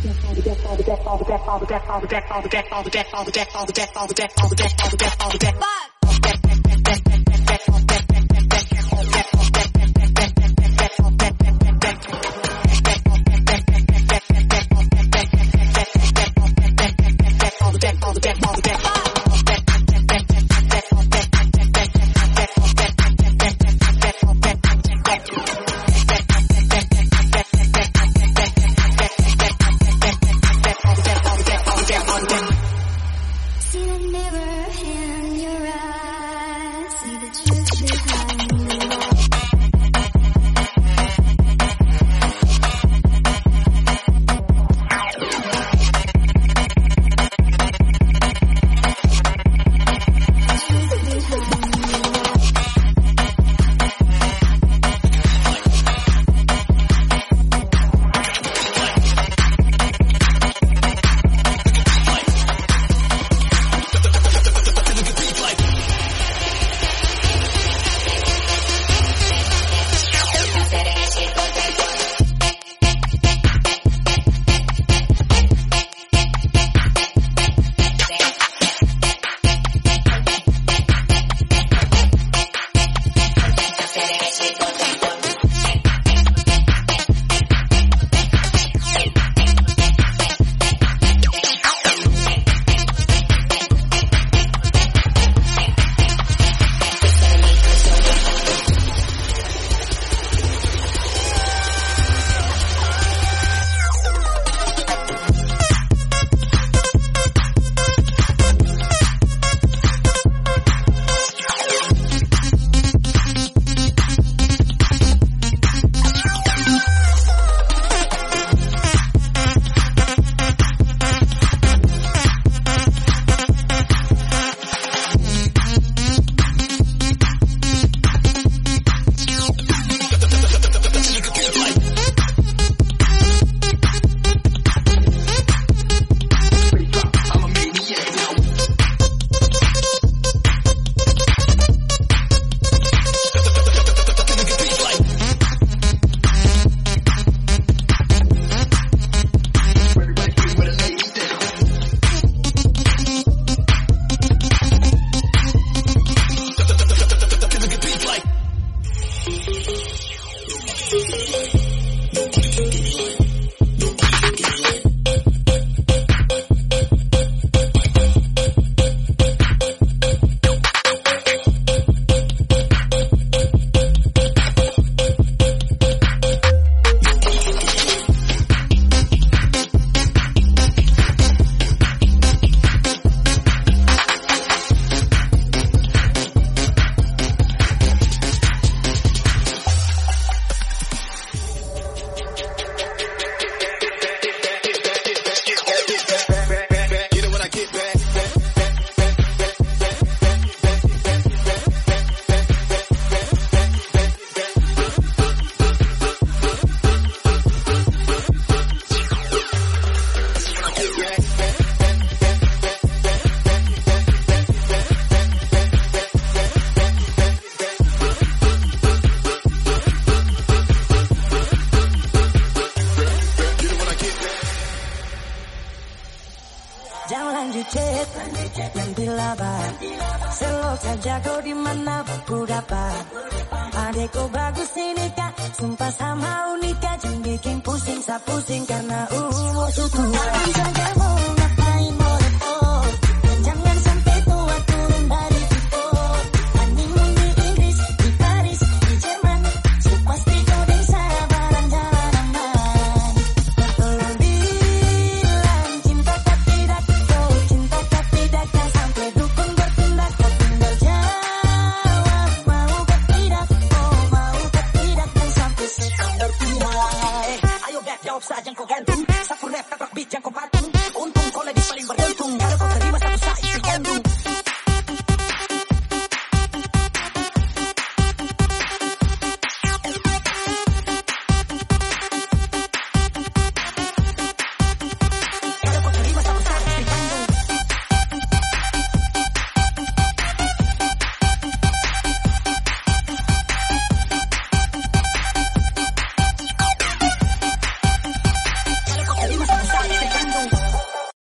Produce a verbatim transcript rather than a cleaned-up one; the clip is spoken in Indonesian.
saja kau di mana ku dapat. Adekku bagus ini kak, sumpah sama unika, jangan bikin pusing, sa pusing karena uh suku. Aku saja mau ngapain mau repot, jangan sampai tua turun dari tripod. Honeymoon di Inggris, di Paris, di Jerman, so pasti kau bisa barang jalan aman. Tolong bilang cinta tak tidak, kau cinta tak tidak, kan sampai dukun bertindak. Kau tinggal jawab mau ke tidak, oh mau ke tidak, kan sampai sekadar pihak. Ayo back jawab saja kau kan.